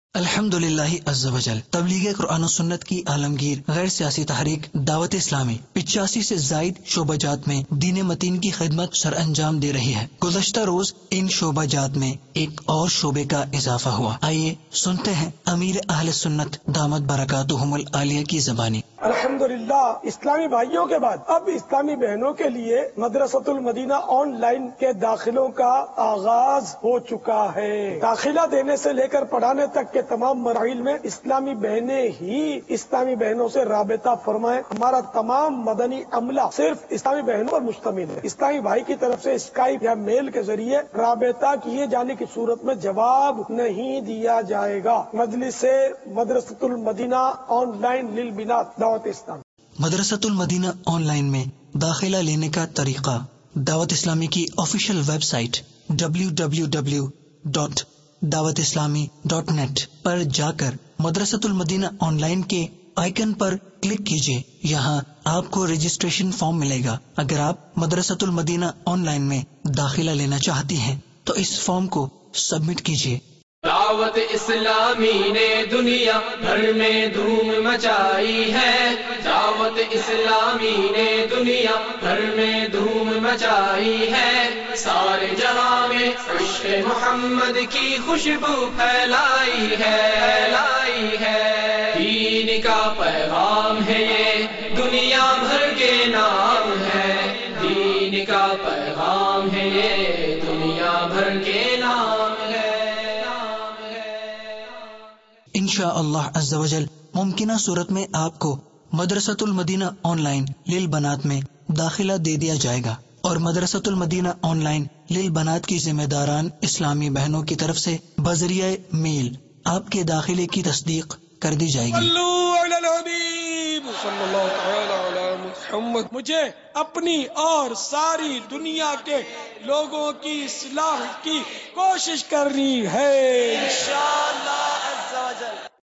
الحمدللہ عز وجل تبلیغ قرآن و سنت کی عالمگیر غیر سیاسی تحریک دعوت اسلامی 85 سے زائد شعبہ جات میں دین متین کی خدمت سر انجام دے رہی ہے۔ گزشتہ روز ان شعبہ جات میں ایک اور شعبے کا اضافہ ہوا۔ آئیے سنتے ہیں امیر اہل سنت دامت برکاتہم العالیہ کی زبانی۔ الحمدللہ اسلامی بھائیوں کے بعد اب اسلامی بہنوں کے لیے مدرسۃ المدینہ آن لائن کے داخلوں کا آغاز ہو چکا ہے۔ داخلہ دینے سے لے کر پڑھانے تک کے تمام مراحل میں اسلامی بہنیں ہی اسلامی بہنوں سے رابطہ فرمائیں۔ ہمارا تمام مدنی عملہ صرف اسلامی بہنوں پر مشتمل ہے۔ اسلامی بھائی کی طرف سے اسکائپ یا میل کے ذریعے رابطہ کیے جانے کی صورت میں جواب نہیں دیا جائے گا۔ مجلس مدرسۃ المدینہ آن لائن للبنات دعوت اسلام۔ مدرسۃ المدینہ آن لائن میں داخلہ لینے کا طریقہ دعوت اسلامی کی آفیشیل ویب سائٹ www.dawatIslami.net پر جا کر مدرسۃ المدینہ آن لائن کے آئیکن پر کلک کیجیے۔ یہاں آپ کو رجسٹریشن فارم ملے گا۔ اگر آپ مدرسۃ المدینہ آن لائن میں داخلہ لینا چاہتی ہیں تو اس فارم کو سبمٹ کیجیے۔ دعوت اسلامی نے دنیا بھر میں دھوم مچائی ہے۔ دعوت اسلامی نے دنیا بھر میں دھوم مچائی ہے۔ سارے جہاں میں عشق محمد کی خوشبو پھیلائی ہے۔ دین کا پیغام ہے یہ دنیا بھر کے نام ہے۔ دین کا پیغام ہے یہ دنیا بھر کے نام ہے۔ انشاءاللہ عز و جل ممکنہ صورت میں آپ کو مدرسۃ المدینہ آن لائن للبنات میں داخلہ دے دیا جائے گا، اور مدرسۃ المدینہ آن لائن للبنات کی ذمہ داران اسلامی بہنوں کی طرف سے بذریعہ میل آپ کے داخلے کی تصدیق کر دی جائے گی۔ صلی اللہ تعالی علی محمد۔ مجھے اپنی اور ساری دنیا کے لوگوں کی اصلاح کی کوشش کرنی ہے انشاءاللہ عز و جل۔